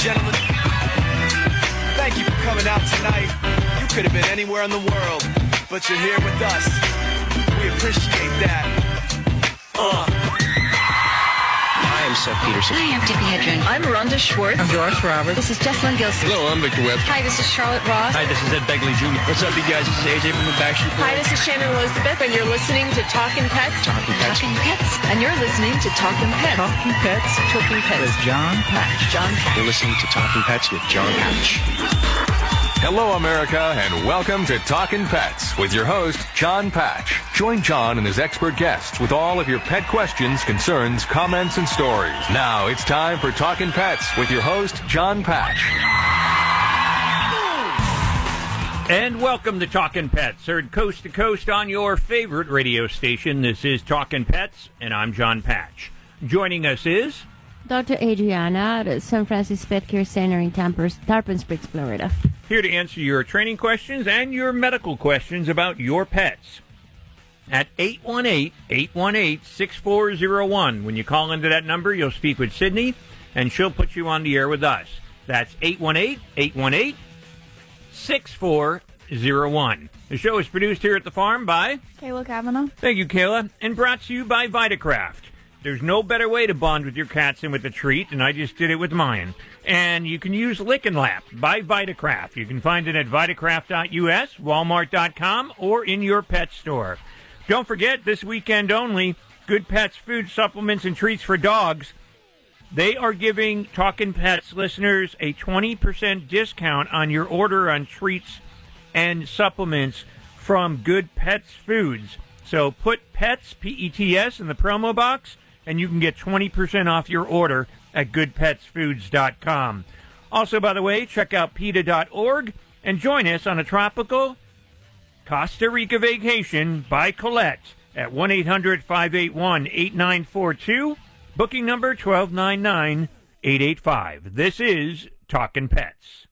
gentlemen, thank you for coming out tonight. You could have been anywhere in the world, but you're here with us. We appreciate that. Hi, I'm Seth Peterson. Hi, I'm Tippi Hedren. I'm Rhonda Schwartz. I'm Doris Roberts. This is Jessalyn Gilson. Hello, I'm Victor Webb. Hi, this is Charlotte Ross. Hi, this is Ed Begley Jr. What's up, you guys? This is AJ from the Backstreet Boys. Hi, this is Shannon Elizabeth, and you're listening to Talkin' Pets. Talking Pets. Talking Pets. And you're listening to Talkin' Pets. Talking Pets. Talking Pets. With John Patch. John Patch. You're listening to Talking Pets with John Patch. Hello, America, and welcome to Talkin' Pets with your host, John Patch. Join John and his expert guests with all of your pet questions, concerns, comments, and stories. Now it's time for Talkin' Pets with your host, John Patch. And welcome to Talkin' Pets, heard coast to coast on your favorite radio station. This is Talkin' Pets, and I'm John Patch. Joining us is Dr. Adriana at San Francisco Pet Care Center in Tarpon Springs, Florida. here to answer your training questions and your medical questions about your pets. At 818-818-6401. When you call into that number, you'll speak with Sydney, and she'll put you on the air with us. That's 818-818-6401. The show is produced here at the farm by Kayla Kavanaugh. Thank you, Kayla. And brought to you by Vitacraft. There's no better way to bond with your cats than with a treat, and I just did it with mine. And you can use Lick and Lap by Vitacraft. You can find it at vitacraft.us, walmart.com, or in your pet store. Don't forget, this weekend only, Good Pets food supplements and treats for dogs. They are giving Talkin' Pets listeners a 20% discount on your order on treats and supplements from Good Pets Foods. So put PETS, P-E-T-S, in the promo box, and you can get 20% off your order at goodpetsfoods.com. Also, by the way, check out PETA.org and join us on a tropical Costa Rica vacation by Colette at 1-800-581-8942, booking number 1299885. This is Talkin' Pets.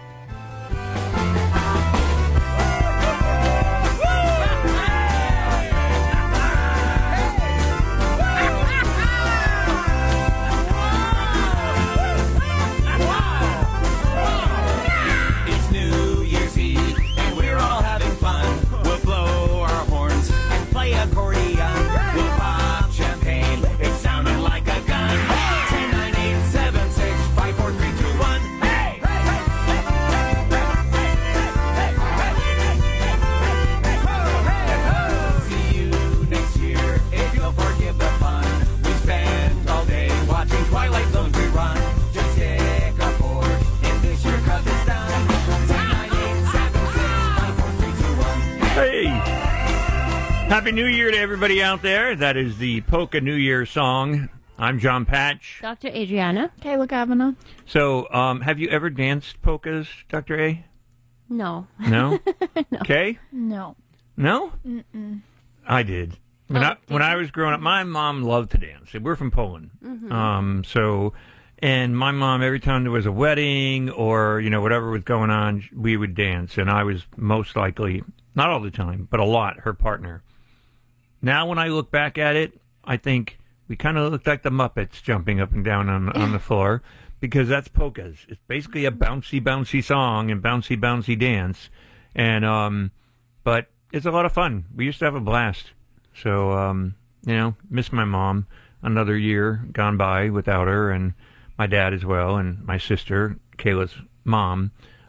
Happy New Year to everybody out there. That is the Polka New Year song. I'm John Patch. Dr. Adriana. Kayla Kavanaugh. So, have you ever danced polkas, Dr. A? No. No? No. Okay? No. No? Mm-mm. I did. When I was growing up, my mom loved to dance. We're from Poland. Mm-hmm. And my mom, every time there was a wedding or, whatever was going on, we would dance. And I was most likely, not all the time, but a lot, her partner. Now, when I look back at it, I think we kind of looked like the Muppets jumping up and down on the floor, because that's polkas. It's basically a bouncy, bouncy song and bouncy, bouncy dance. And, but it's a lot of fun. We used to have a blast. So, miss my mom. Another year gone by without her, and my dad as well, and my sister, Kayla's mom.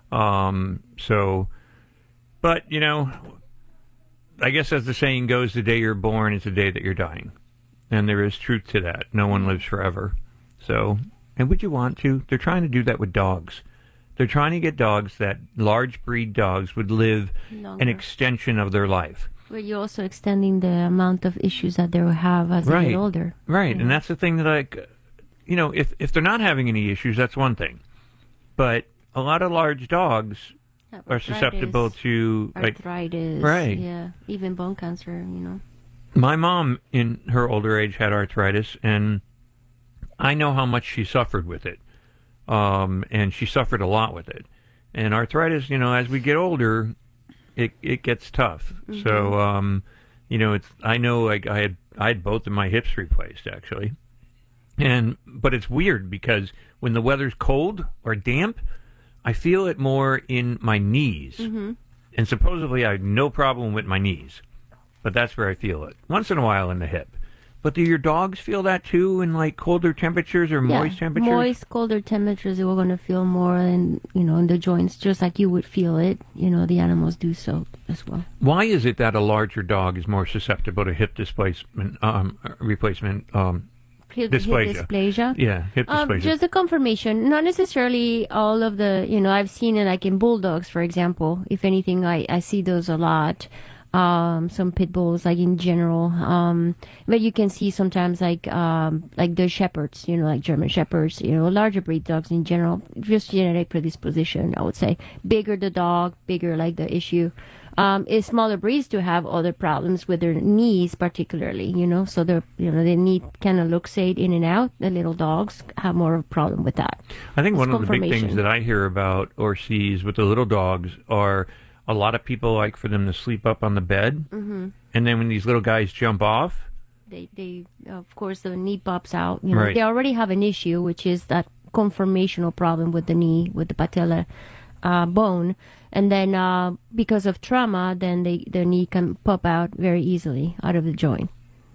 But, I guess as the saying goes, the day you're born is the day that you're dying. And there is truth to that. No one lives forever. So, and would you want to? They're trying to do that with dogs. They're trying to get dogs that large breed dogs would live longer, an extension of their life. But you're also extending the amount of issues that they will have as they get older. Right, and that's the thing that if they're not having any issues, that's one thing. But a lot of large dogs are susceptible to arthritis, right? Yeah, even bone cancer. My mom, in her older age, had arthritis, and I know how much she suffered with it. And she suffered a lot with it. And arthritis, as we get older, it gets tough. Mm-hmm. So, I know, I had both of my hips replaced, actually. But it's weird because when the weather's cold or damp, I feel it more in my knees. Mm-hmm. And supposedly I have no problem with my knees, but that's where I feel it. Once in a while in the hip. But do your dogs feel that too in like colder temperatures or moist temperatures? Moist, colder temperatures, we're going to feel more in the joints, just like you would feel it. The animals do so as well. Why is it that a larger dog is more susceptible to hip displacement, replacement, dysplasia? Yeah, hip dysplasia. Just the conformation, not necessarily all of the, I've seen it like in bulldogs, for example. If anything, I see those a lot. Some pit bulls, like in general. But you can see sometimes like the shepherds, like German shepherds, larger breed dogs in general, just genetic predisposition, I would say. Bigger the dog, bigger like the issue. Is smaller breeds to have other problems with their knees, particularly, so they need kind of luxate in and out. The little dogs have more of a problem with that. I think one of the big things that I hear about or sees with the little dogs are a lot of people like for them to sleep up on the bed, and then when these little guys jump off, they of course the knee pops out. Right. They already have an issue, which is that conformational problem with the knee, with the patella bone, and then because of trauma, then the knee can pop out very easily out of the joint.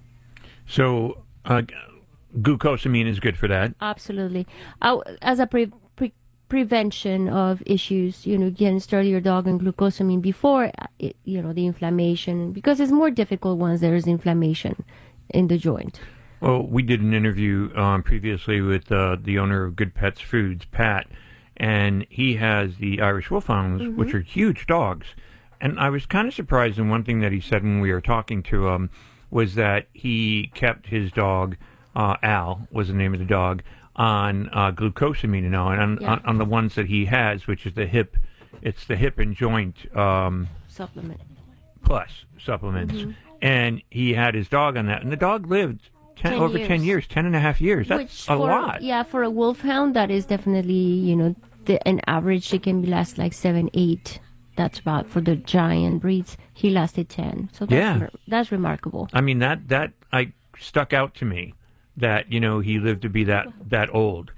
So glucosamine is good for that. Absolutely. As a prevention of issues, you can start your dog on glucosamine before the inflammation, because it's more difficult once there is inflammation in the joint. Well, we did an interview previously with the owner of Good Pets Foods, Pat, and he has the Irish Wolfhounds, which are huge dogs. And I was kind of surprised, and one thing that he said when we were talking to him was that he kept his dog, Al was the name of the dog, on glucosamine and all, and on the ones that he has, which is the hip and joint supplement plus supplements, and he had his dog on that, and the dog lived 10 years, 10 and a half years. That's a lot. Yeah, for a wolfhound, that is definitely, an average, it can last like 7, 8. That's about, for the giant breeds, he lasted 10. So that's remarkable. I mean, that stuck out to me. That he lived to be that old,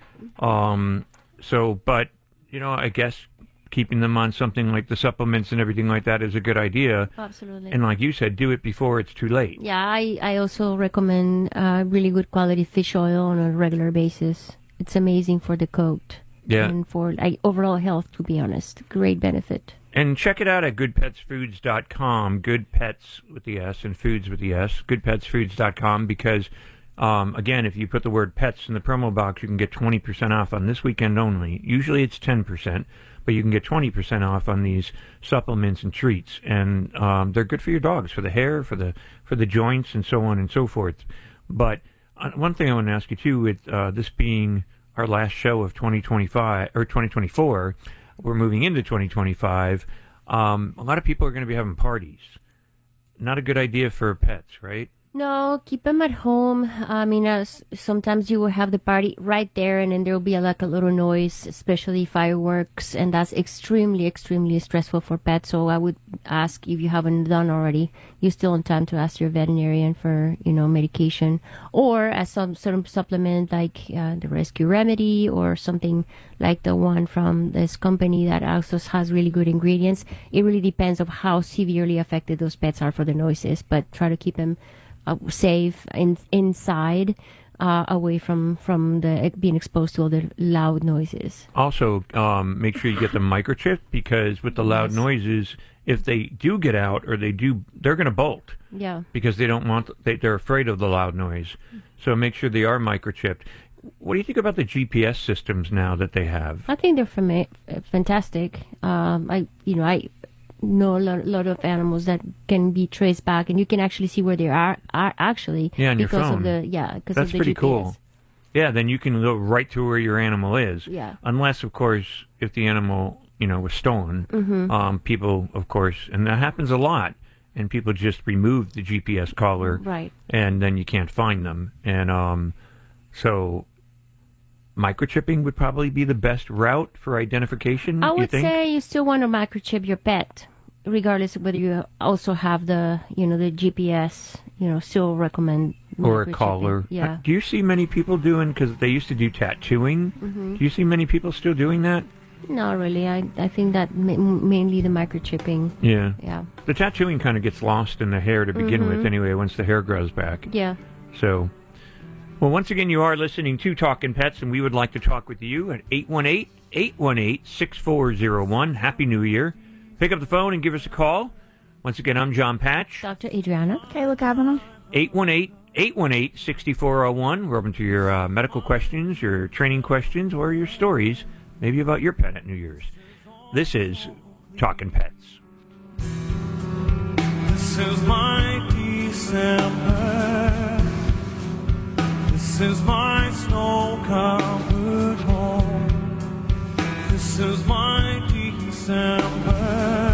but I guess keeping them on something like the supplements and everything like that is a good idea. Absolutely. And like you said, do it before it's too late. Yeah, I also recommend really good quality fish oil on a regular basis. It's amazing for the coat. Yeah. And for overall health, to be honest, great benefit. And check it out at goodpetsfoods.com. Good Pets with the S and Foods with the S. Goodpetsfoods.com, because again, if you put the word pets in the promo box, you can get 20% off on this weekend only. Usually it's 10%, but you can get 20% off on these supplements and treats. And they're good for your dogs, for the hair, for the joints, and so on and so forth. But one thing I want to ask you, too, with this being our last show of 2025 or 2024, we're moving into 2025. A lot of people are going to be having parties. Not a good idea for pets, right? No, keep them at home. I mean, sometimes you will have the party right there, and then there will be a little noise, especially fireworks, and that's extremely, extremely stressful for pets. So I would ask, if you haven't done already, you're still in time to ask your veterinarian for, medication, or as some sort of supplement like the Rescue Remedy, or something like the one from this company that also has really good ingredients. It really depends on how severely affected those pets are for the noises, but try to keep them safe inside, away from the being exposed to all the loud noises. Also, make sure you get them microchipped, because with the loud noises, if they do get out or they're going to bolt. Yeah. Because they don't want, they're afraid of the loud noise. So make sure they are microchipped. What do you think about the GPS systems now that they have? I think they're fantastic. I know a lot of animals that can be traced back, and you can actually see where they are actually. Yeah, on your phone. Because that's of the pretty GPS. Cool. Yeah, then you can go right to where your animal is. Yeah. Unless, of course, if the animal was stolen, people, of course, and that happens a lot, and people just remove the GPS collar, right? And then you can't find them, and so microchipping would probably be the best route for identification. I would you think? say you still want to microchip your pet, regardless of whether you also have the the GPS. Still recommend Or a collar. Yeah. Do you see many people doing, because they used to do tattooing, do you see many people still doing that? Not really. I think that mainly the microchipping. Yeah. Yeah. The tattooing kind of gets lost in the hair to begin with anyway, once the hair grows back. Yeah. So, well, once again, you are listening to Talkin' Pets, and we would like to talk with you at 818-818-6401. Happy New Year. Pick up the phone and give us a call. Once again, I'm John Patch. Dr. Adriana. Kayla Kavanaugh. 818-818-6401. We're open to your medical questions, your training questions, or your stories, maybe about your pet at New Year's. This is Talkin' Pets. This is my December. This is my snow-covered home. This is my December.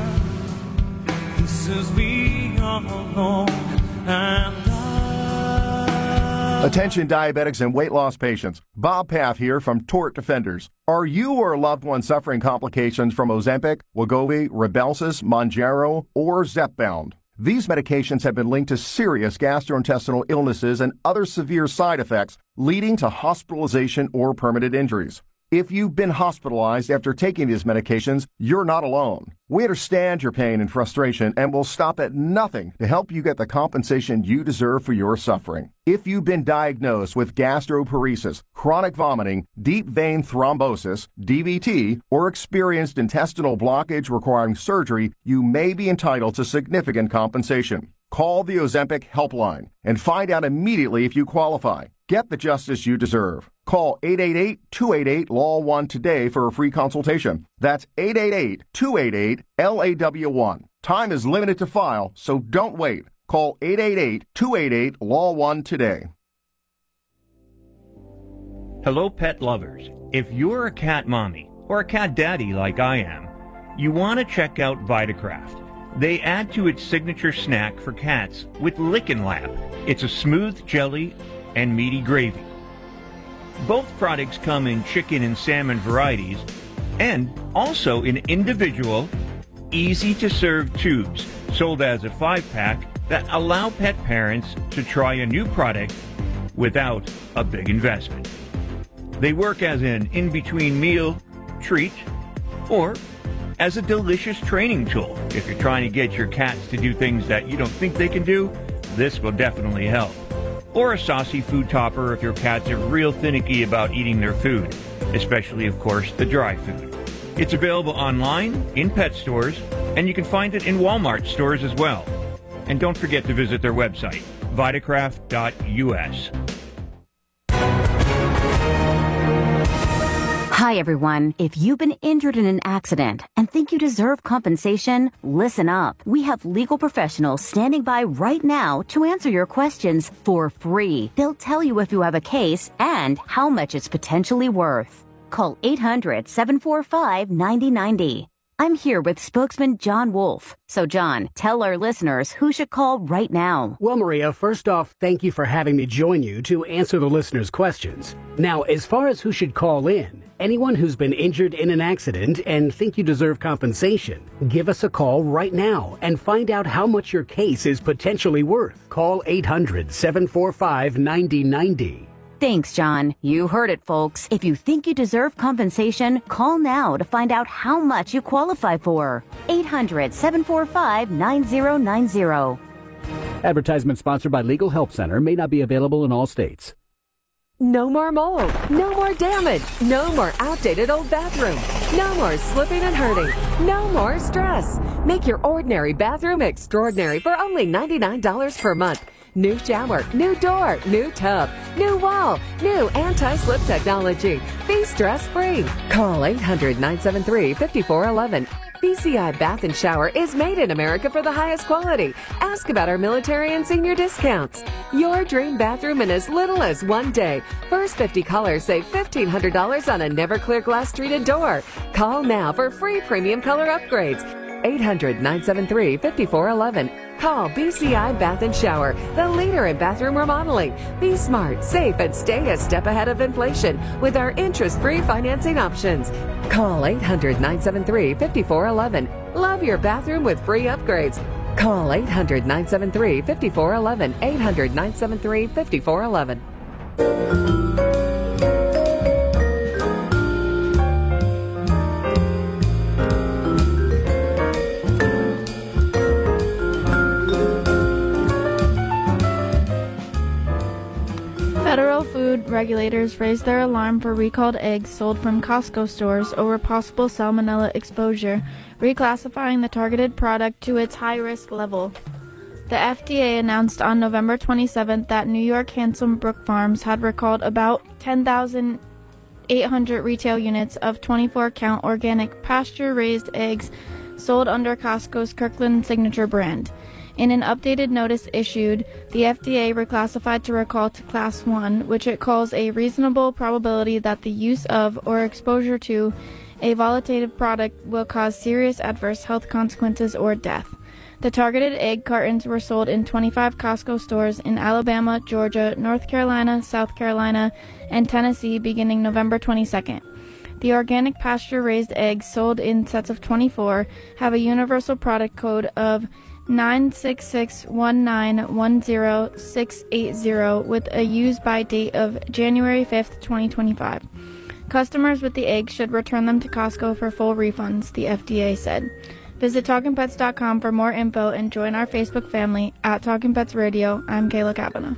This is me all alone and Attention diabetics and weight loss patients. Bob Paff here from Tort Defenders. Are you or a loved one suffering complications from Ozempic, Wegovy, Rybelsus, Mounjaro, or Zepbound? These medications have been linked to serious gastrointestinal illnesses and other severe side effects, leading to hospitalization or permanent injuries. If you've been hospitalized after taking these medications, you're not alone. We understand your pain and frustration and will stop at nothing to help you get the compensation you deserve for your suffering. If you've been diagnosed with gastroparesis, chronic vomiting, deep vein thrombosis, DVT, or experienced intestinal blockage requiring surgery, you may be entitled to significant compensation. Call the Ozempic Helpline and find out immediately if you qualify. Get the justice you deserve. Call 888-288-LAW1 today for a free consultation. That's 888-288-LAW1. Time is limited to file, so don't wait. Call 888-288-LAW1 today. Hello, pet lovers. If you're a cat mommy or a cat daddy like I am, you want to check out Vitacraft. They add to its signature snack for cats with Lickin' Lap. It's a smooth jelly and meaty gravy. Both products come in chicken and salmon varieties and also in individual, easy-to-serve tubes sold as a 5-pack that allow pet parents to try a new product without a big investment. They work as an in-between meal treat or as a delicious training tool. If you're trying to get your cats to do things that you don't think they can do, this will definitely help. Or a saucy food topper if your cats are real finicky about eating their food, especially, of course, the dry food. It's available online, in pet stores, and you can find it in Walmart stores as well. And don't forget to visit their website, vitacraft.us. Hi, everyone. If you've been injured in an accident and think you deserve compensation, listen up. We have legal professionals standing by right now to answer your questions for free. They'll tell you if you have a case and how much it's potentially worth. Call 800-745-9090. I'm here with spokesman John Wolf. So, John, tell our listeners who should call right now. Well, Maria, first off, thank you for having me join you to answer the listeners' questions. Now, as far as who should call in, anyone who's been injured in an accident and think you deserve compensation, give us a call right now and find out how much your case is potentially worth. Call 800-745-9090. Thanks, John. You heard it, folks. If you think you deserve compensation, call now to find out how much you qualify for. 800-745-9090. Advertisement sponsored by Legal Help Center. May not be available in all states. No more mold. No more damage. No more outdated old bathroom. No more slipping and hurting. No more stress. Make your ordinary bathroom extraordinary for only $99 per month. New shower, new door, new tub, new wall, new anti-slip technology. Be stress-free. Call 800-973-5411. BCI Bath and Shower is made in America for the highest quality. Ask about our military and senior discounts. Your dream bathroom in as little as 1 day. First 50 callers save $1,500 on a never clear glass treated door. Call now for free premium color upgrades. 800-973-5411. Call BCI Bath and Shower, the leader in bathroom remodeling. Be smart, safe, and stay a step ahead of inflation with our interest-free financing options. Call 800-973-5411. Love your bathroom with free upgrades. Call 800-973-5411. 800-973-5411. Federal food regulators raised their alarm for recalled eggs sold from Costco stores over possible salmonella exposure, reclassifying the targeted product to its high-risk level. The FDA announced on November 27th that New York Handsome Brook Farms had recalled about 10,800 retail units of 24-count organic pasture-raised eggs sold under Costco's Kirkland Signature brand. In an updated notice issued, the FDA reclassified to recall to Class 1, which it calls a reasonable probability that the use of or exposure to a volatile product will cause serious adverse health consequences or death. The targeted egg cartons were sold in 25 Costco stores in Alabama, Georgia, North Carolina, South Carolina, and Tennessee beginning November 22nd. The organic pasture-raised eggs sold in sets of 24 have a universal product code of 96619100680 with a use-by date of January 5th, 2025. Customers with the eggs should return them to Costco for full refunds, the FDA said. Visit TalkingPets.com for more info and join our Facebook family at Talking Pets Radio. I'm Kayla Kavanaugh.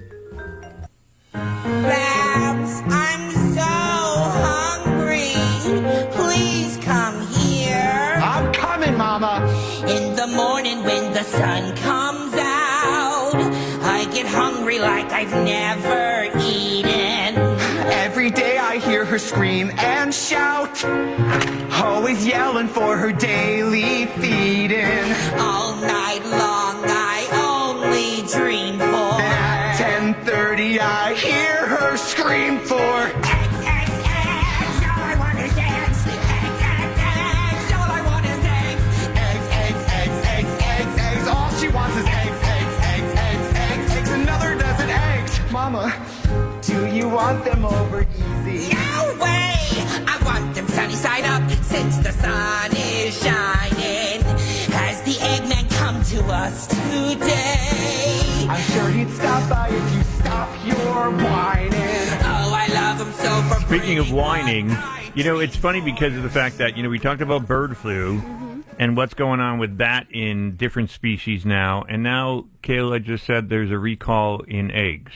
Babs, I'm so hungry. Please come here. I'm coming, Mama. In the morning when the sun comes out, I get hungry like I've never eaten. Every day I hear her scream and shout, always yelling for her daily feeding. All night long I only dream for. At 10:30 I hear her scream for eggs, eggs, eggs. All I want is eggs. Eggs, eggs, eggs. All I want is eggs. Eggs, eggs, eggs, eggs, eggs, eggs. All she wants is eggs, eggs, eggs, eggs, eggs, eggs. Another dozen eggs. Mama, do you want them over easy? No way! I want them sunny side up since the sun is shining. Has the Eggman come to us today? I'm sure he'd stop by if you stop your whining. Oh, I love him so for Speaking of whining, you know, it's funny because of the fact that, you know, we talked about bird flu and what's going on with that in different species now. And now Kayla just said there's a recall in eggs.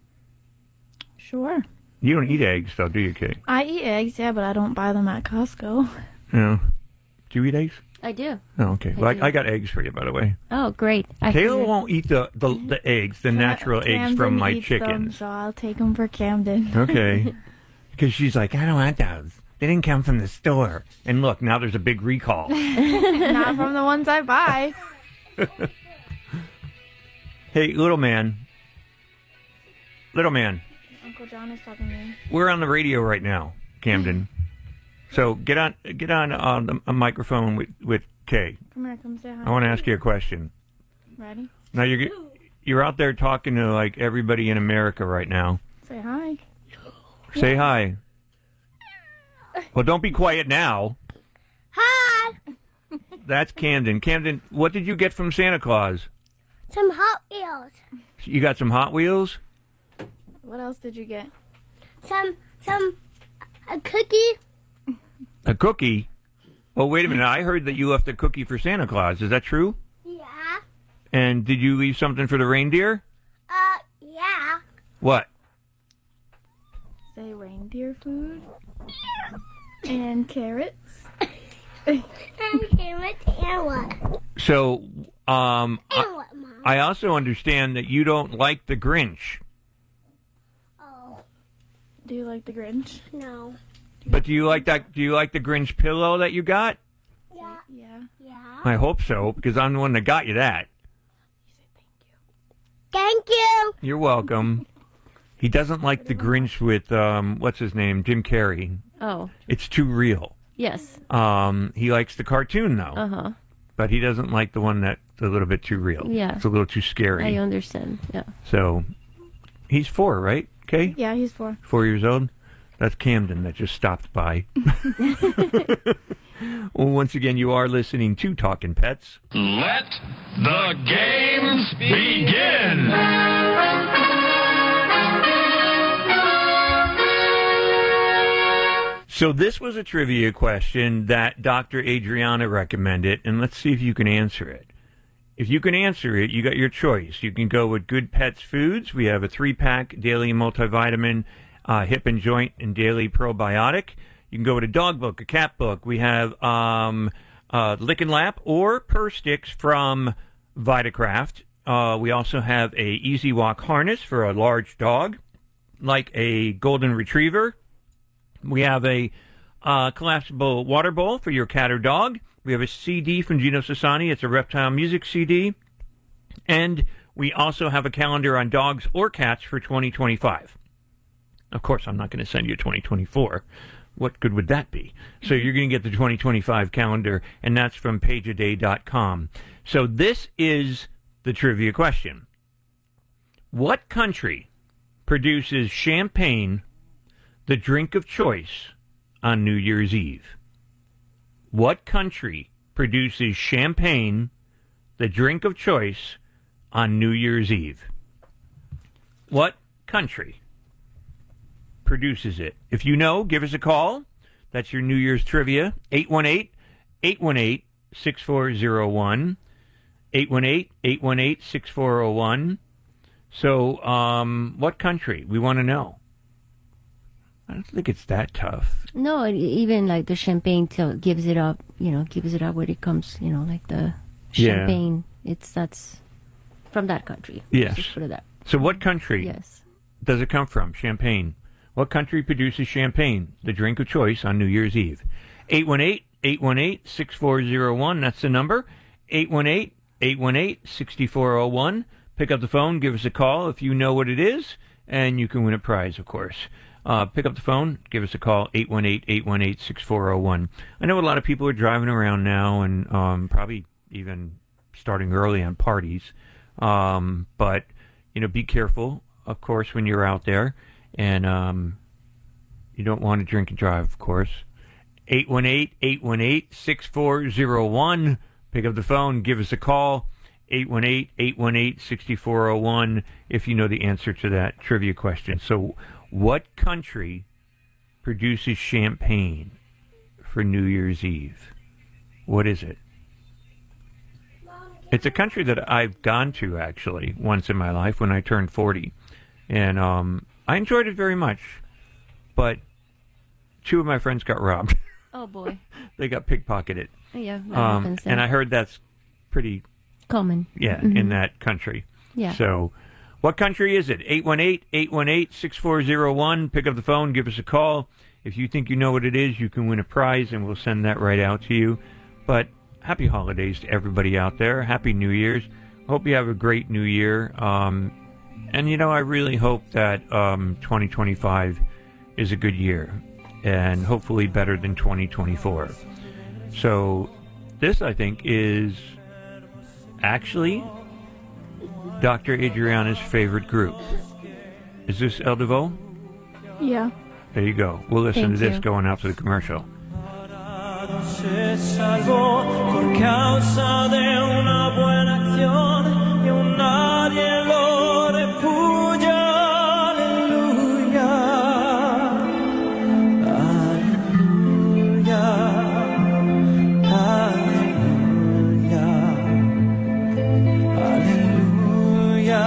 Sure. You don't eat eggs, though, do you, Kay? I eat eggs, yeah, but I don't buy them at Costco. No. Do you eat eggs? I do. Oh, okay. Well, I got eggs for you, by the way. Oh, great. Kayla won't eat the eggs, the natural eggs from my eats chickens. them, so I'll take them for Camden. Okay. Because she's like, I don't want those. They didn't come from the store. And look, now there's a big recall. Not from the ones I buy. Hey, little man. Little man. Uncle John is talking to me. We're on the radio right now, Camden. So get on a microphone with Kay. Come here, come say hi. I want to ask you a question. Ready? Now you're out there talking to like everybody in America right now. Say hi. Say hi. Well, don't be quiet now. Hi. That's Camden. Camden, what did you get from Santa Claus? Some Hot Wheels. You got some Hot Wheels? What else did you get? A cookie. A cookie? Well, wait a minute. I heard that you left a cookie for Santa Claus. Is that true? Yeah. And did you leave something for the reindeer? Yeah. What? Say reindeer food. And carrots. And carrots and what? So, And what, Mom? I also understand that you don't like the Grinch. Oh. Do you like the Grinch? No. But do you like that? Do you like the Grinch pillow that you got? Yeah. Yeah. Yeah. I hope so, because I'm the one that got you that. Thank you. You're welcome. He doesn't like the Grinch with what's his name, Jim Carrey. Oh. It's too real. Yes. He likes the cartoon though. Uh-huh. But he doesn't like the one that's a little bit too real. Yeah. It's a little too scary. I understand. Yeah. So, he's 4, right? Okay. Yeah, he's 4. 4 years old. That's Camden that just stopped by. Well, once again, you are listening to Talking Pets. Let the games begin. So this was a trivia question that Dr. Adriana recommended, and let's see if you can answer it. If you can answer it, you got your choice. You can go with Good Pets Foods. We have a 3-pack daily multivitamin, hip and joint, and daily probiotic. You can go with a dog book, a cat book. We have Lick and Lap or Purr Sticks from Vitacraft. We also have a Easy Walk harness for a large dog, like a golden retriever. We have a collapsible water bowl for your cat or dog. We have a CD from Gino Sassani. It's a reptile music CD. And we also have a calendar on dogs or cats for 2025. Of course, I'm not going to send you 2024. What good would that be? So you're going to get the 2025 calendar, and that's from pageaday.com. So this is the trivia question. What country produces champagne, the drink of choice, on New Year's Eve? What country produces champagne, the drink of choice, on New Year's Eve? What country produces it? If you know, give us a call. That's your New Year's trivia. 818-818-6401. 818-818-6401. So, what country? We want to know. I don't think it's that tough. No, even like the champagne gives it up, gives it up when it comes, like the champagne. That's from that country. Yes. Just put it that. So what country Yes. does it come from? Champagne. What country produces champagne, the drink of choice, on New Year's Eve? 818-818-6401. That's the number. 818-818-6401. Pick up the phone. Give us a call if you know what it is, and you can win a prize, of course. Pick up the phone, give us a call, 818-818-6401. I know a lot of people are driving around now and probably even starting early on parties. But, be careful, of course, when you're out there. And you don't want to drink and drive, of course. 818-818-6401. Pick up the phone, give us a call, 818-818-6401, if you know the answer to that trivia question. So, what country produces champagne for New Year's Eve? What is it? It's a country that I've gone to, actually, once in my life when I turned 40. And I enjoyed it very much. But 2 of my friends got robbed. Oh, boy. They got pickpocketed. Yeah, that happens there. And I heard that's pretty common. Yeah, in that country. Yeah. So, what country is it? 818-818-6401. Pick up the phone, give us a call. If you think you know what it is, you can win a prize, and we'll send that right out to you. But happy holidays to everybody out there. Happy New Year's. Hope you have a great New Year. And, I really hope that 2025 is a good year, and hopefully better than 2024. So, this, I think, is actually Dr. Adriana's favorite group. Is this El Devo? Yeah. There you go. We'll listen Thank to this you. going out to the commercial. Se salvó por causa de una buena acción y un nadie lo repudia. Aleluya, aleluya, aleluya,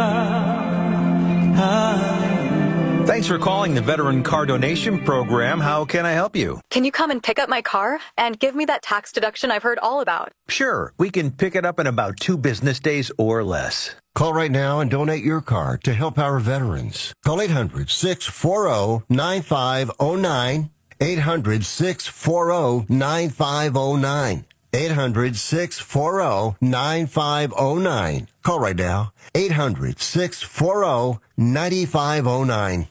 aleluya. Thanks for calling the Veteran Car Donation Program. How can I help you? Can you come and pick up my car and give me that tax deduction I've heard all about? Sure, we can pick it up in about 2 business days or less. Call right now and donate your car to help our veterans. Call 800-640-9509. 800-640-9509. 800-640-9509. Call right now. 800-640-9509.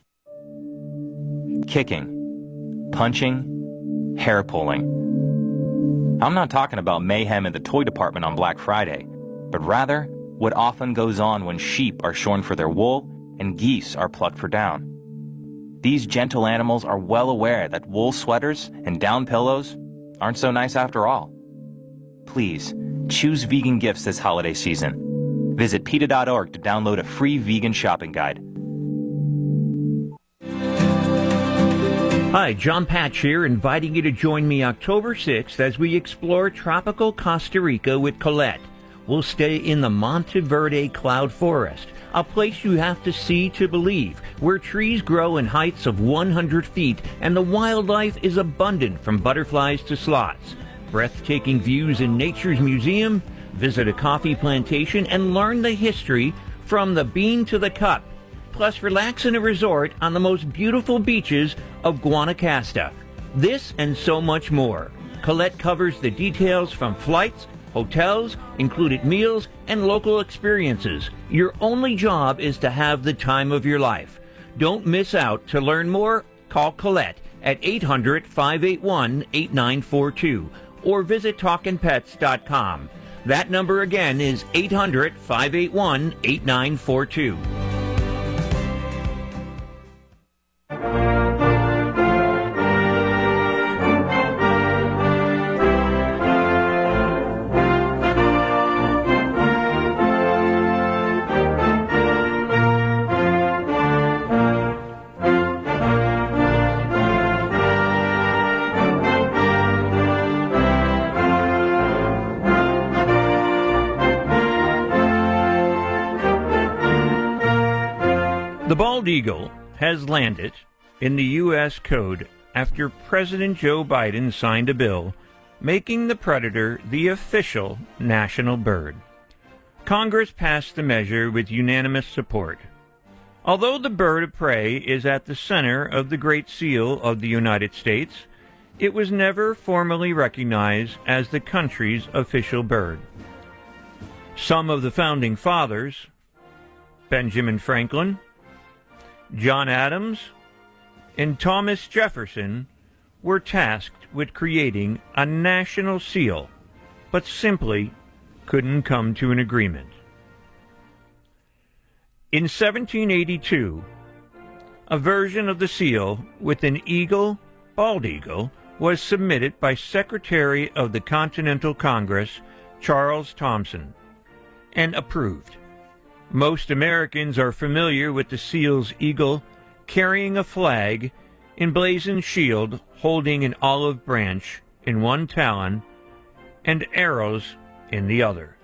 Kicking, punching, hair pulling. I'm not talking about mayhem in the toy department on Black Friday, but rather what often goes on when sheep are shorn for their wool and geese are plucked for down. These gentle animals are well aware that wool sweaters and down pillows aren't so nice after all. Please, choose vegan gifts this holiday season. Visit PETA.org to download a free vegan shopping guide. Hi, John Patch here, inviting you to join me October 6th as we explore tropical Costa Rica with Colette. We'll stay in the Monteverde Cloud Forest, a place you have to see to believe, where trees grow in heights of 100 feet and the wildlife is abundant from butterflies to sloths. Breathtaking views in Nature's Museum, visit a coffee plantation, and learn the history from the bean to the cup. Plus, relax in a resort on the most beautiful beaches of Guanacaste. This and so much more. Colette covers the details from flights, hotels, included meals, and local experiences. Your only job is to have the time of your life. Don't miss out. To learn more, call Colette at 800-581-8942 or visit TalkinPets.com. That number again is 800-581-8942. The bald eagle has landed in the U.S. Code after President Joe Biden signed a bill making the predator the official national bird. Congress passed the measure with unanimous support. Although the bird of prey is at the center of the Great Seal of the United States, it was never formally recognized as the country's official bird. Some of the founding fathers, Benjamin Franklin, John Adams, and Thomas Jefferson, were tasked with creating a national seal, but simply couldn't come to an agreement. In 1782, a version of the seal with an eagle, bald eagle, was submitted by Secretary of the Continental Congress, Charles Thomson, and approved. Most Americans are familiar with the seal's eagle carrying a flag, emblazoned shield holding an olive branch in one talon and arrows in the other.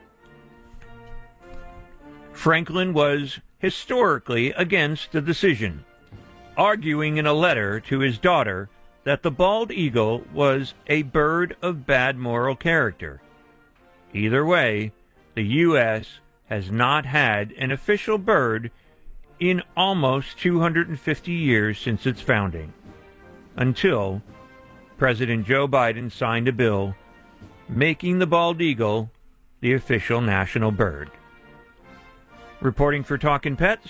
Franklin was historically against the decision, arguing in a letter to his daughter that the bald eagle was a bird of bad moral character. Either way, the U.S. has not had an official bird in almost 250 years since its founding, until President Joe Biden signed a bill making the bald eagle the official national bird. Reporting for Talkin' Pets,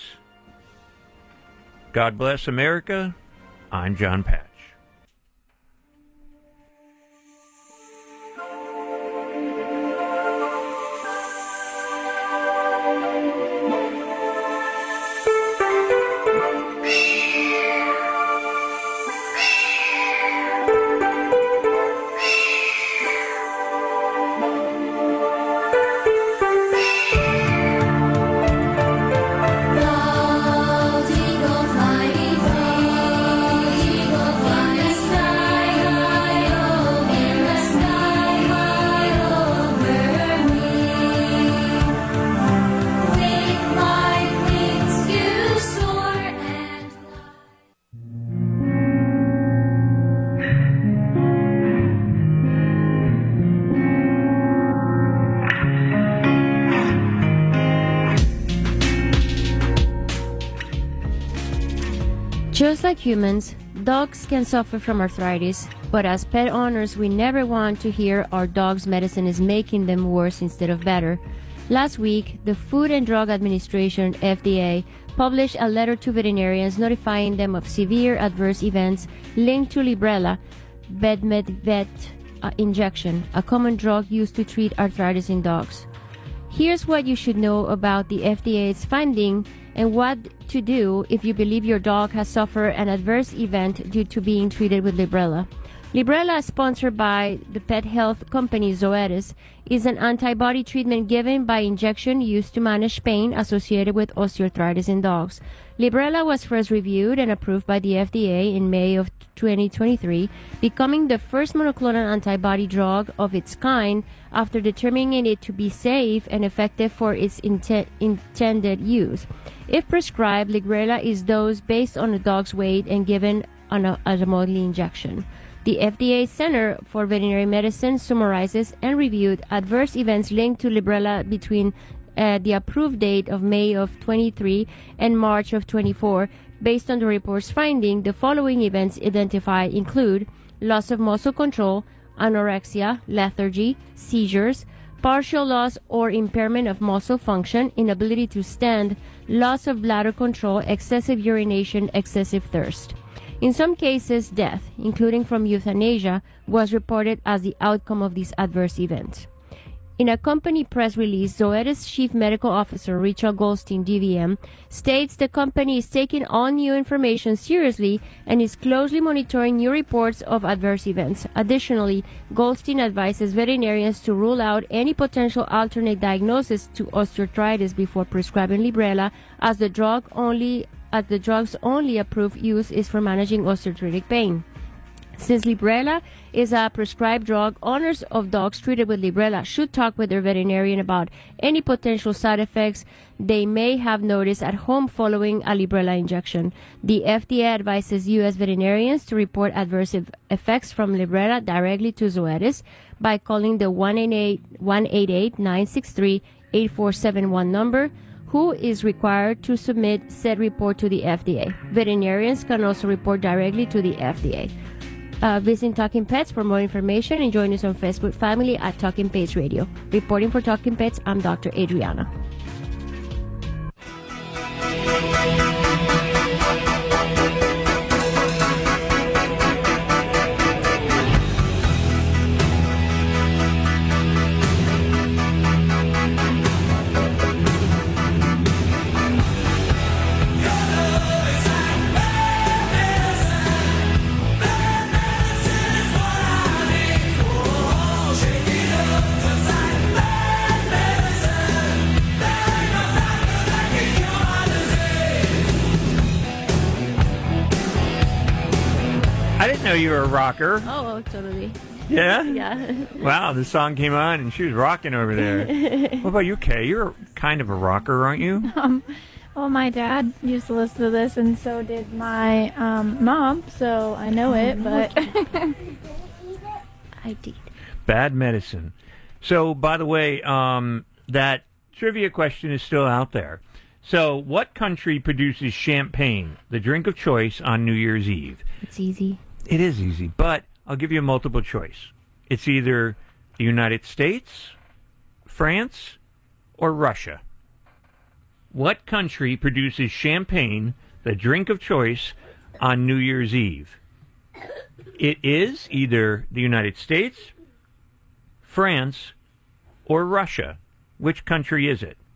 God bless America, I'm John Patch. Just like humans, dogs can suffer from arthritis, but as pet owners, we never want to hear our dog's medicine is making them worse instead of better. Last week, the Food and Drug Administration, FDA, published a letter to veterinarians notifying them of severe adverse events linked to Librela, Bedmed injection, a common drug used to treat arthritis in dogs. Here's what you should know about the FDA's finding and what to do if you believe your dog has suffered an adverse event due to being treated with Librela. Librela, sponsored by the pet health company Zoetis, is an antibody treatment given by injection used to manage pain associated with osteoarthritis in dogs. Librela was first reviewed and approved by the FDA in May of 2023, becoming the first monoclonal antibody drug of its kind after determining it to be safe and effective for its intended use. If prescribed, Librela is dosed based on a dog's weight and given as a monthly injection. The FDA Center for Veterinary Medicine summarizes and reviewed adverse events linked to Librela between the approved date of May of 23 and March of 24. Based on the report's finding, the following events identified include loss of muscle control, anorexia, lethargy, seizures, partial loss or impairment of muscle function, inability to stand, loss of bladder control, excessive urination, excessive thirst. In some cases, death, including from euthanasia, was reported as the outcome of these adverse events. In a company press release, Zoetis Chief Medical Officer Richard Goldstein, DVM, states the company is taking all new information seriously and is closely monitoring new reports of adverse events. Additionally, Goldstein advises veterinarians to rule out any potential alternate diagnosis to osteoarthritis before prescribing Librela, as the drug's only approved use is for managing osteoarthritic pain. Since Librela is a prescribed drug, owners of dogs treated with Librela should talk with their veterinarian about any potential side effects they may have noticed at home following a Librela injection. The FDA advises U.S. veterinarians to report adverse effects from Librela directly to Zoetis by calling the 1-888-963-8471 number, who is required to submit said report to the FDA. Veterinarians can also report directly to the FDA. Visit Talking Pets for more information and join us on Facebook family at Talking Pets Radio. Reporting for Talking Pets, I'm Dr. Adriana. I didn't know you were a rocker. Oh, totally. Yeah? Yeah. Wow, the song came on and she was rocking over there. What about you, Kay? You're kind of a rocker, aren't you? Well, my dad used to listen to this, and so did my mom, so I know it, but... I did. Bad medicine. So, by the way, that trivia question is still out there. So, what country produces champagne, the drink of choice, on New Year's Eve? It's easy. It is easy, but I'll give you a multiple choice. It's either the United States, France, or Russia. What country produces champagne, the drink of choice, on New Year's Eve? It is either the United States, France, or Russia. Which country is it?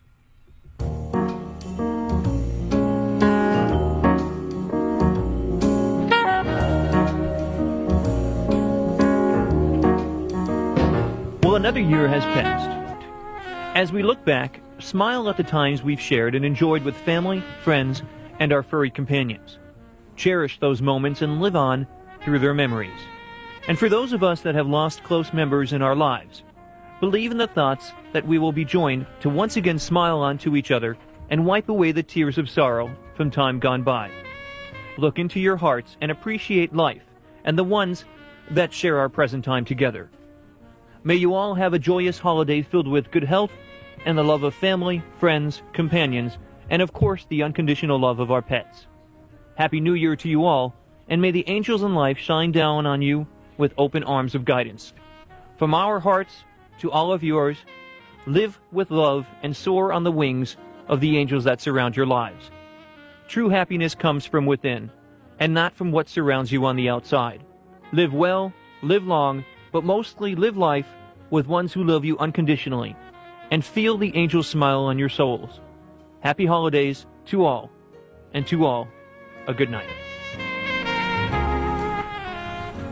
Well, another year has passed. As we look back, smile at the times we've shared and enjoyed with family, friends, and our furry companions. Cherish those moments and live on through their memories. And for those of us that have lost close members in our lives, believe in the thoughts that we will be joined to once again smile onto each other and wipe away the tears of sorrow from time gone by. Look into your hearts and appreciate life and the ones that share our present time together. May you all have a joyous holiday filled with good health and the love of family, friends, companions, and of course the unconditional love of our pets. Happy New Year to you all, and may the angels in life shine down on you with open arms of guidance. From our hearts to all of yours, live with love and soar on the wings of the angels that surround your lives. True happiness comes from within, and not from what surrounds you on the outside. Live well, live long, but mostly live life with ones who love you unconditionally, and feel the angels smile on your souls. Happy holidays to all, and to all, a good night.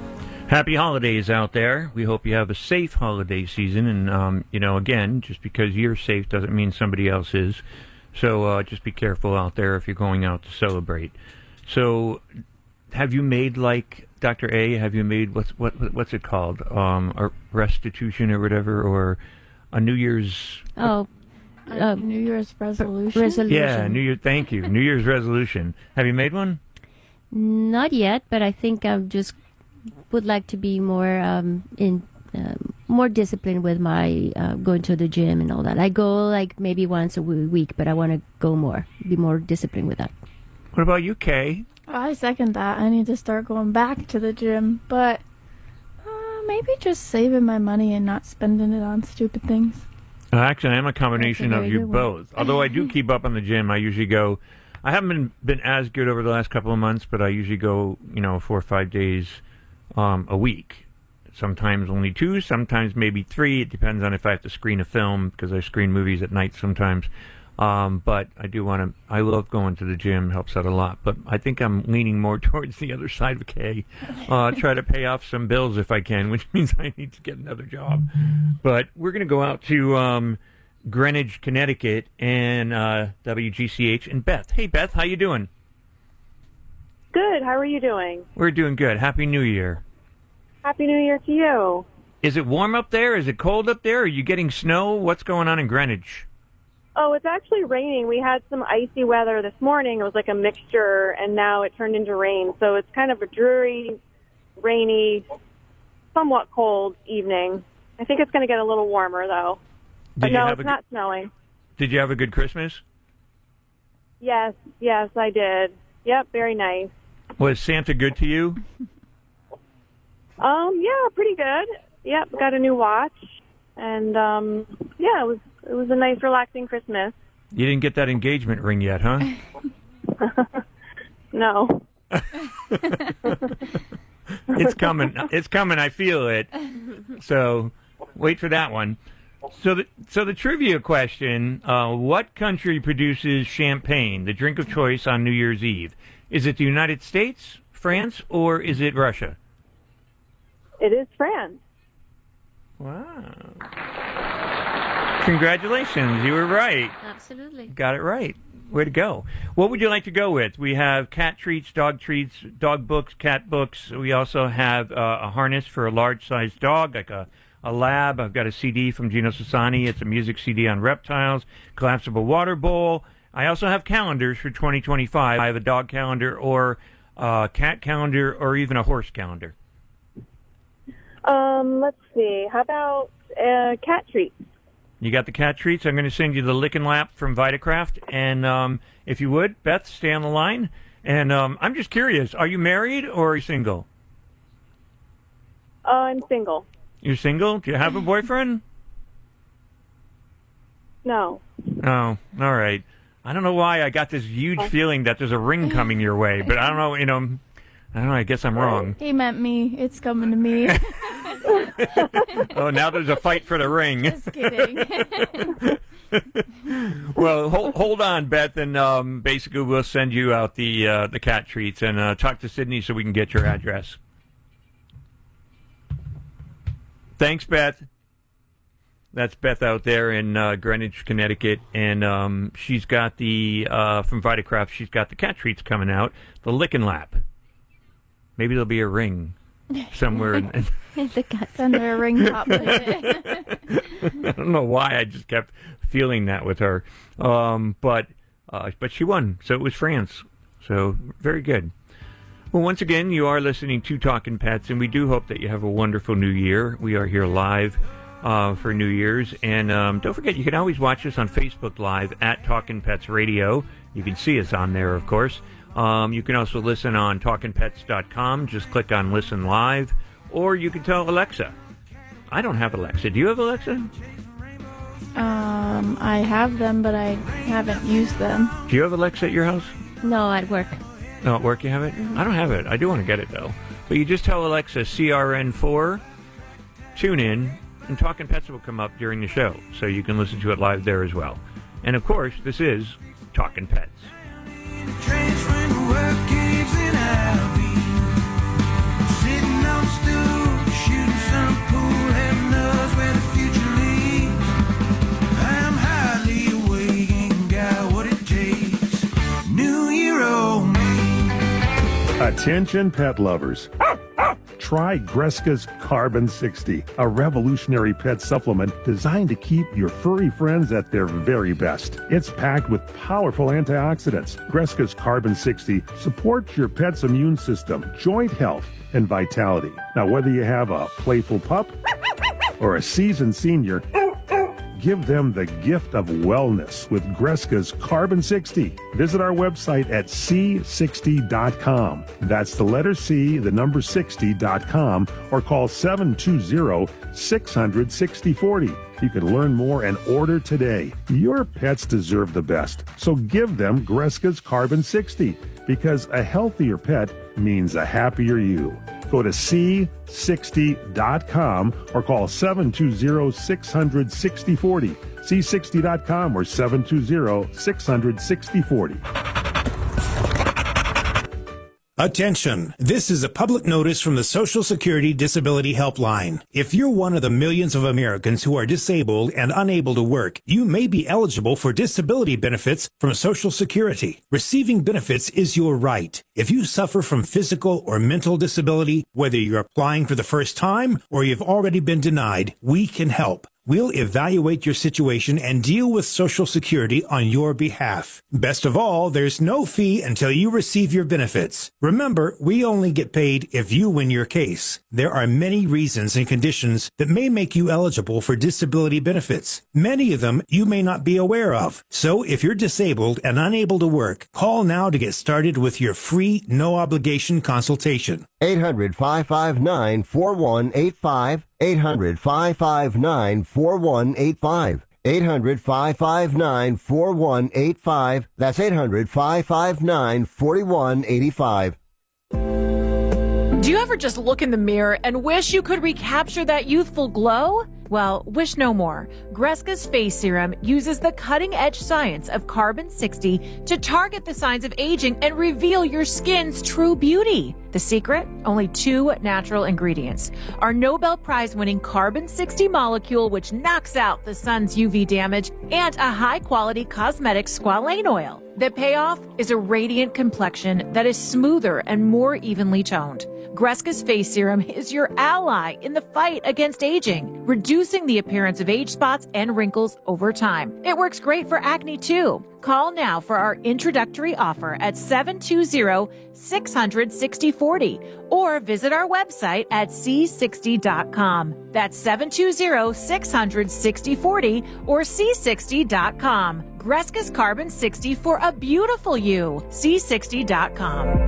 Happy holidays out there. We hope you have a safe holiday season. And, again, just because you're safe doesn't mean somebody else is. So just be careful out there if you're going out to celebrate. So have you made, like, Dr. A, have you made, what's it called? A restitution or whatever, or a New Year's... New Year's resolution? Yeah, thank you. New Year's resolution. Have you made one? Not yet, but I think I just would like to be more more disciplined with my going to the gym and all that. I go like maybe once a week, but I want to go more, be more disciplined with that. What about you, Kay? I second that. I need to start going back to the gym, but maybe just saving my money and not spending it on stupid things. Actually, I'm a combination of you both. Although I do keep up on the gym, I usually go. I haven't been as good over the last couple of months, but I usually go, 4 or 5 days a week. Sometimes only 2, sometimes maybe 3. It depends on if I have to screen a film, because I screen movies at night sometimes. But I do want to. I love going to the gym; helps out a lot. But I think I'm leaning more towards the other side of Kay. Try to pay off some bills if I can, which means I need to get another job. But we're going to go out to Greenwich, Connecticut, and WGCH and Beth. Hey, Beth, how you doing? Good. How are you doing? We're doing good. Happy New Year. Happy New Year to you. Is it warm up there? Is it cold up there? Are you getting snow? What's going on in Greenwich? Oh, it's actually raining. We had some icy weather this morning. It was like a mixture, and now it turned into rain. So it's kind of a dreary, rainy, somewhat cold evening. I think it's going to get a little warmer, though. But no, it's not snowing. Did you have a good Christmas? Yes, I did. Yep, very nice. Was Santa good to you? Yeah, pretty good. Yep, got a new watch, and it was a nice, relaxing Christmas. You didn't get that engagement ring yet, huh? No. It's coming. It's coming. I feel it. So wait for that one. So the trivia question, what country produces champagne, the drink of choice on New Year's Eve? Is it the United States, France, or is it Russia? It is France. Wow. Congratulations. You were right. Absolutely. Got it right. Way to go. What would you like to go with? We have cat treats, dog books, cat books. We also have a harness for a large-sized dog, like a lab. I've got a CD from Gino Sassani. It's a music CD on reptiles, collapsible water bowl. I also have calendars for 2025. I have a dog calendar or a cat calendar or even a horse calendar. Let's see. How about cat treats? You got the cat treats. I'm going to send you the Lick and Lap from Vitacraft. And if you would, Beth, stay on the line. And I'm just curious, are you married or are you single? I'm single. You're single? Do you have a boyfriend? No. Oh, all right. I don't know why I got this huge feeling that there's a ring coming your way, but I don't know, I don't know, I guess I'm wrong. He meant me. It's coming to me. Oh, now there's a fight for the ring. Just kidding. Well, hold on, Beth, and basically we'll send you out the cat treats and talk to Sydney so we can get your address. Thanks, Beth. That's Beth out there in Greenwich, Connecticut, and she's got the from Vitacraft. She's got the cat treats coming out, the Lick and Lap. Maybe there'll be a ring somewhere. Send her a ring pop. I don't know why I just kept feeling that with her, but she won, so it was France. So very good. Well, once again, you are listening to Talkin' Pets, and we do hope that you have a wonderful New Year. We are here live for New Year's, and don't forget, you can always watch us on Facebook Live at Talkin' Pets Radio. You can see us on there, of course. You can also listen on TalkinPets.com. Just click on Listen Live, or you can tell Alexa. I don't have Alexa. Do you have Alexa? I have them, but I haven't used them. Do you have Alexa at your house? No, at work. No, at work you have it? Mm-hmm. I don't have it. I do want to get it, though. But you just tell Alexa, CRN4, tune in, and Talkin' Pets will come up during the show, so you can listen to it live there as well. And, of course, this is Talkin' Pets. Sitting on stool Attention pet lovers. Try Greska's Carbon 60, a revolutionary pet supplement designed to keep your furry friends at their very best. It's packed with powerful antioxidants. Greska's Carbon 60 supports your pet's immune system, joint health, and vitality. Now, whether you have a playful pup or a seasoned senior, give them the gift of wellness with Greska's Carbon 60. Visit our website at C60.com. That's the letter C, the number 60.com, or call 720-600-6040. You can learn more and order today. Your pets deserve the best, so give them Greska's Carbon 60, because a healthier pet means a happier you. Go to C60.com or call 720-600-6040. C60.com or 720-600-6040. Attention! This is a public notice from the Social Security Disability Helpline. If you're one of the millions of Americans who are disabled and unable to work, you may be eligible for disability benefits from Social Security. Receiving benefits is your right. If you suffer from physical or mental disability, whether you're applying for the first time or you've already been denied, we can help. We'll evaluate your situation and deal with Social Security on your behalf. Best of all, there's no fee until you receive your benefits. Remember, we only get paid if you win your case. There are many reasons and conditions that may make you eligible for disability benefits. Many of them you may not be aware of. So if you're disabled and unable to work, call now to get started with your free, no-obligation consultation. 800-559-4185. 800-559-4185. 800-559-4185. That's 800-559-4185. Do you ever just look in the mirror and wish you could recapture that youthful glow? Well, wish no more. Greska's Face Serum uses the cutting-edge science of Carbon 60 to target the signs of aging and reveal your skin's true beauty. The secret? Only 2 natural ingredients. Our Nobel Prize-winning Carbon 60 molecule, which knocks out the sun's UV damage, and a high-quality cosmetic squalane oil. The payoff is a radiant complexion that is smoother and more evenly toned. Greska's Face Serum is your ally in the fight against aging, reducing the appearance of age spots and wrinkles over time. It works great for acne too. Call now for our introductory offer at 720-600-6040 or visit our website at C60.com. That's 720-600-6040 or C60.com. Greska's Carbon 60 for a beautiful you. C60.com.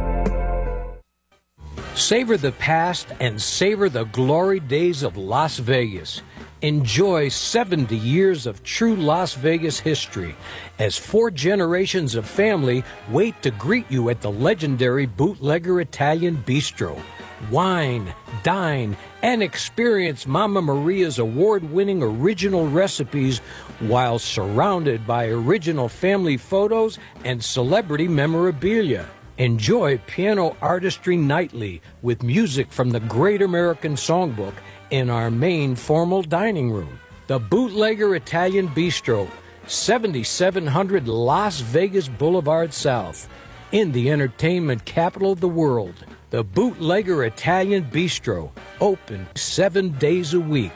Savor the past and savor the glory days of Las Vegas. Enjoy 70 years of true Las Vegas history as 4 generations of family wait to greet you at the legendary Bootlegger Italian Bistro. Wine, dine, and experience Mama Maria's award-winning original recipes while surrounded by original family photos and celebrity memorabilia. Enjoy piano artistry nightly with music from the Great American Songbook in our main formal dining room. The Bootlegger Italian Bistro, 7700 Las Vegas Boulevard South, in the entertainment capital of the world. The Bootlegger Italian Bistro, open 7 days a week.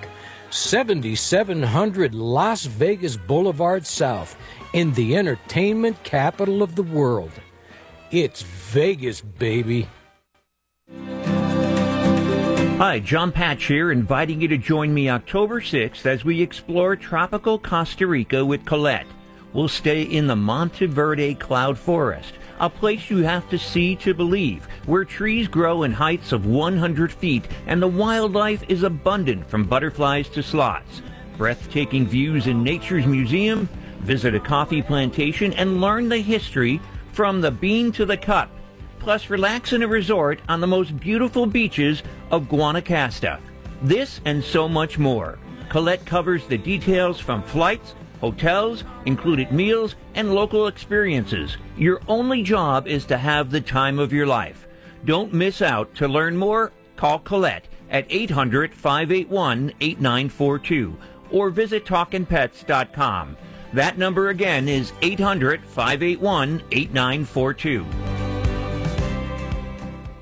7700 Las Vegas Boulevard South, in the entertainment capital of the world. It's Vegas, baby. Hi, John Patch here, inviting you to join me October 6th as we explore tropical Costa Rica with Colette. We'll stay in the Monteverde Cloud Forest, a place you have to see to believe, where trees grow in heights of 100 feet and the wildlife is abundant from butterflies to sloths. Breathtaking views in Nature's Museum, visit a coffee plantation and learn the history from the bean to the cup. Plus, relax in a resort on the most beautiful beaches of Guanacaste. This and so much more. Colette covers the details from flights, hotels, included meals, and local experiences. Your only job is to have the time of your life. Don't miss out. To learn more, call Colette at 800-581-8942 or visit TalkinPets.com. That number again is 800-581-8942.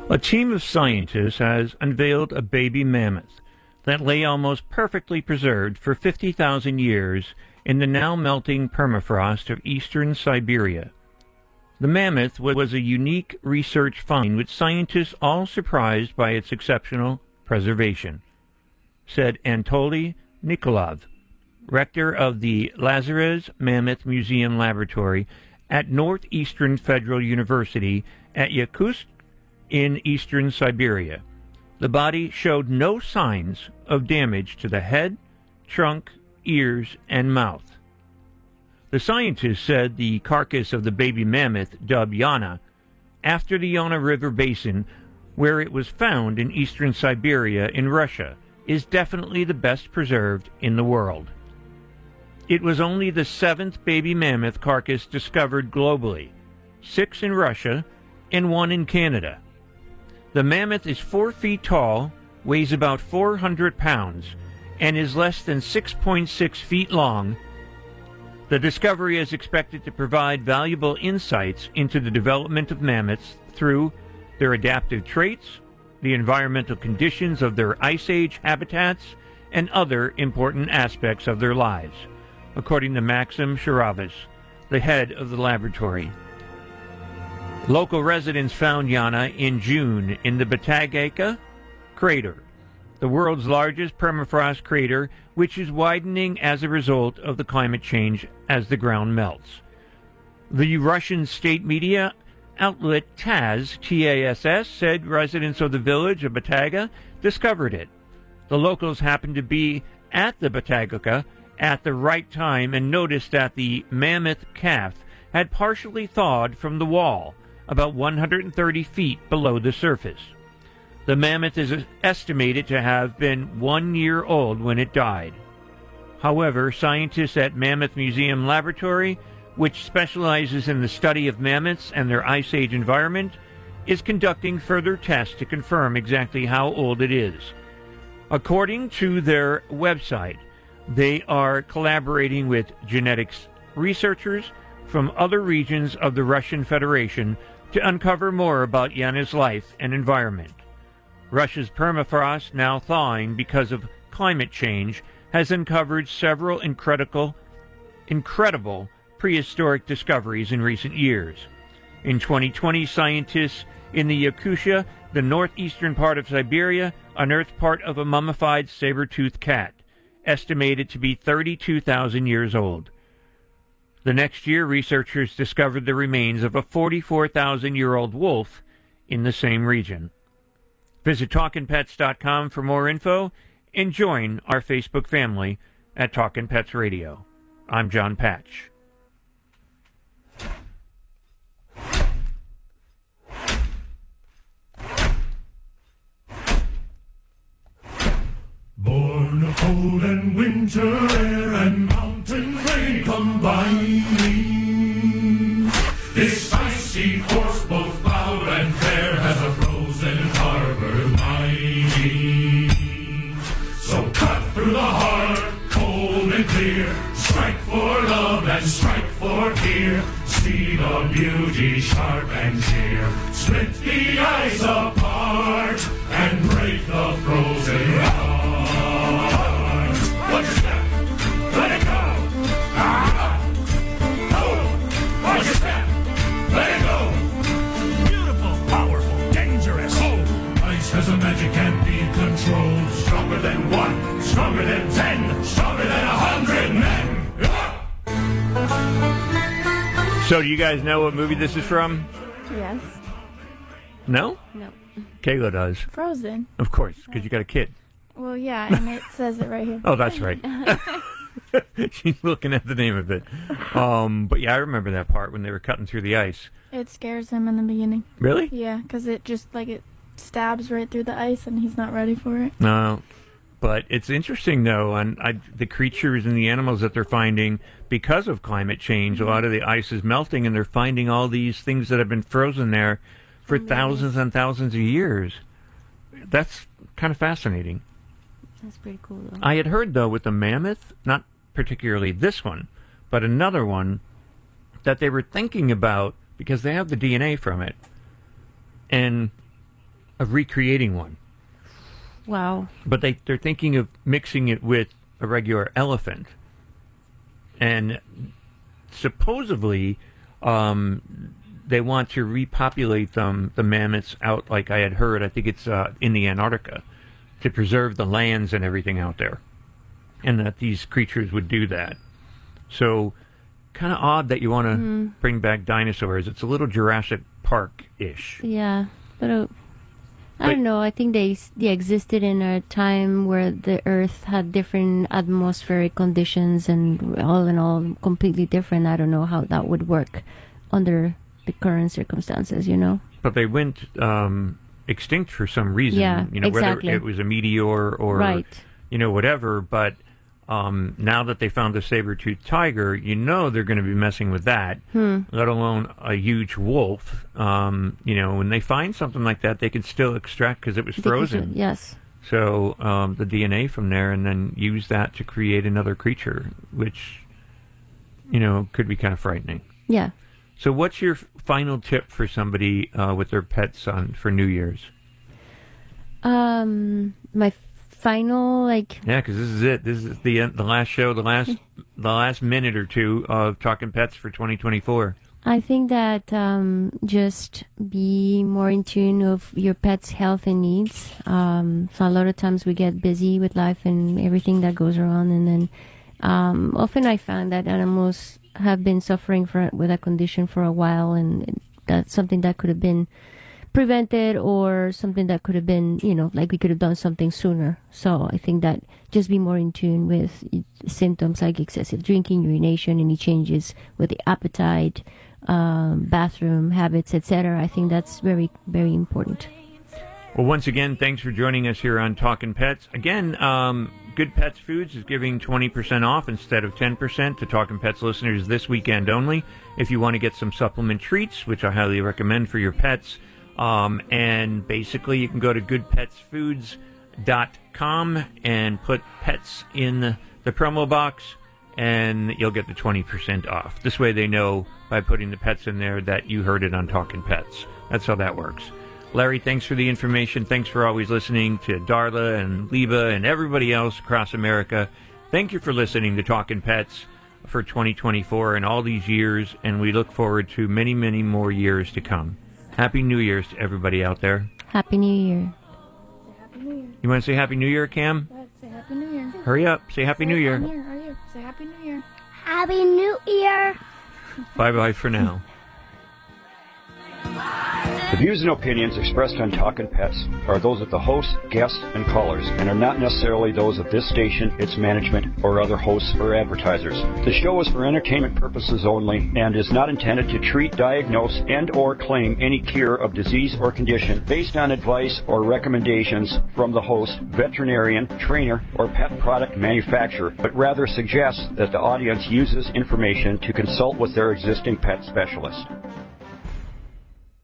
A team of scientists has unveiled a baby mammoth that lay almost perfectly preserved for 50,000 years in the now melting permafrost of eastern Siberia. The mammoth was a unique research find with scientists all surprised by its exceptional preservation, said Anatoly Nikolov, rector of the Lazarev's Mammoth Museum Laboratory at Northeastern Federal University at Yakutsk in eastern Siberia. The body showed no signs of damage to the head, trunk, ears, and mouth. The scientists said the carcass of the baby mammoth, dubbed Yana, after the Yana River basin, where it was found in eastern Siberia in Russia, is definitely the best preserved in the world. It was only the 7th baby mammoth carcass discovered globally, 6 in Russia and 1 in Canada. The mammoth is 4 feet tall, weighs about 400 pounds, and is less than 6.6 feet long. The discovery is expected to provide valuable insights into the development of mammoths through their adaptive traits, the environmental conditions of their ice age habitats, and other important aspects of their lives, according to Maxim Sharavas, the head of the laboratory. Local residents found Yana in June in the Batagayka crater, the world's largest permafrost crater, which is widening as a result of the climate change as the ground melts. The Russian state media outlet TASS, T-A-S-S, said residents of the village of Bataga discovered it. The locals happened to be at the Batagayka at the right time and noticed that the mammoth calf had partially thawed from the wall, about 130 feet below the surface. The mammoth is estimated to have been 1 year old when it died. However, scientists at Mammoth Museum Laboratory, which specializes in the study of mammoths and their ice age environment, is conducting further tests to confirm exactly how old it is. According to their website, they are collaborating with genetics researchers from other regions of the Russian Federation to uncover more about Yana's life and environment. Russia's permafrost, now thawing because of climate change, has uncovered several incredible prehistoric discoveries in recent years. In 2020, scientists in the Yakutia, the northeastern part of Siberia, unearthed part of a mummified saber-toothed cat, estimated to be 32,000 years old. The next year, researchers discovered the remains of a 44,000-year-old wolf in the same region. Visit TalkinPets.com for more info and join our Facebook family at Talkin' Pets Radio. I'm John Patch. Born of cold and winter air and mountain rain combining, this icy horse, both loud and fair, has a frozen harbor lining. So cut through the heart, cold and clear, strike for love and strike for fear. See the beauty sharp and sheer, split the ice apart and break the frozen heart. Watch your step, let it go. Watch your step, let it go. Beautiful, powerful, dangerous. Ice has a magic can't be controlled. Stronger than 1, stronger than 10, stronger than 100 men. So, do you guys know what movie this is from? Yes. No? No. Kayla does. Frozen. Of course, because you got a kid. Well, yeah, and it says it right here. Oh, that's right. She's looking at the name of it. But yeah, I remember that part when they were cutting through the ice. It scares him in the beginning. Really? Yeah, because it just, it stabs right through the ice and he's not ready for it. No. But it's interesting, though, and the creatures and the animals that they're finding because of climate change. A lot of the ice is melting, and they're finding all these things that have been frozen there for thousands and thousands of years. That's kind of fascinating. That's pretty cool, though. I had heard, though, with the mammoth, not particularly this one, but another one, that they were thinking about, because they have the DNA from it, and of recreating one. Wow. But they're thinking of mixing it with a regular elephant. And supposedly, they want to repopulate the mammoths out, like I had heard, I think it's in the Antarctica, to preserve the lands and everything out there. And that these creatures would do that. So, kind of odd that you want to bring back dinosaurs. It's a little Jurassic Park-ish. Yeah, but I don't know. I think they existed in a time where the Earth had different atmospheric conditions, and all in all, completely different. I don't know how that would work under the current circumstances, you know? But they went extinct for some reason. Yeah, you know, exactly. whether it was a meteor or, right. you know, whatever. But now that they found the saber-toothed tiger, you know they're going to be messing with that, let alone a huge wolf. You know, when they find something like that, they can still extract, because it was frozen. Yes. So the DNA from there, and then use that to create another creature, which, you know, could be kind of frightening. Yeah. So what's your final tip for somebody with their pets for New Year's? My final, like... Yeah, because this is it. This is the last show, the last minute or two of Talking Pets for 2024. I think that just be more in tune of your pet's health and needs. So a lot of times we get busy with life and everything that goes around, and then often I find that animals have been suffering with a condition for a while, and that's something that could have been prevented, or something that could have been, you know, like we could have done something sooner. So I think that just be more in tune with symptoms like excessive drinking, urination, any changes with the appetite, bathroom habits, etc. I think that's very, very important. Well, once again, thanks for joining us here on Talkin' Pets. Again, Good Pets Foods is giving 20% off instead of 10% to Talkin' Pets listeners this weekend only. If you want to get some supplement treats, which I highly recommend for your pets, and basically you can go to goodpetsfoods.com and put pets in the promo box, and you'll get the 20% off. This way they know by putting the pets in there that you heard it on Talkin' Pets. That's how that works. Larry, thanks for the information. Thanks for always listening to Darla and Liba and everybody else across America. Thank you for listening to Talkin' Pets for 2024 and all these years, and we look forward to many, many more years to come. Happy New Year's to everybody out there. Happy New Year. Happy New Year. You want to say Happy New Year, Cam? Say Happy New Year. Hurry up. Say Happy New Year. Say Happy New Year. Happy New Year. Bye-bye for now. The views and opinions expressed on Talkin' Pets are those of the host, guests, and callers, and are not necessarily those of this station, its management, or other hosts or advertisers. The show is for entertainment purposes only and is not intended to treat, diagnose, and/or claim any cure of disease or condition based on advice or recommendations from the host, veterinarian, trainer, or pet product manufacturer, but rather suggests that the audience uses information to consult with their existing pet specialist.